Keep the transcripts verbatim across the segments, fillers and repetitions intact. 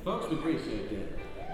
Folks, we appreciate that.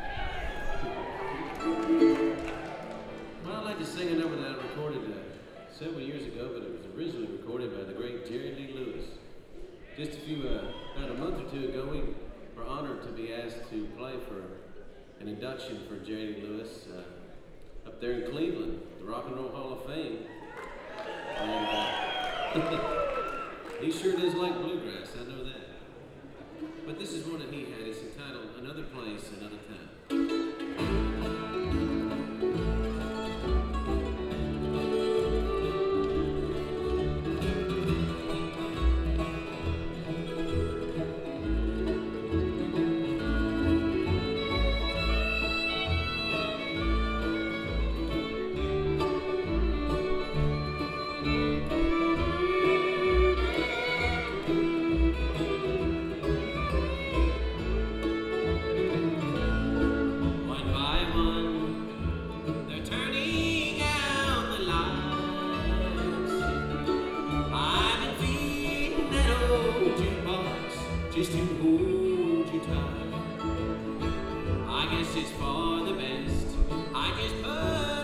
Well, I'd like to sing a number that I recorded uh, several years ago, but it was originally recorded by the great Jerry Lee Lewis. Just a few, uh, about a month or two ago, we were honored to be asked to play for an induction for Jerry Lee Lewis uh, up there in Cleveland, the Rock and Roll Hall of Fame. And uh, he sure does like bluegrass, I know that. But this is one that he had. It's entitled Another Place, Another Time. Just to hold you tight, I guess it's for the best. I just put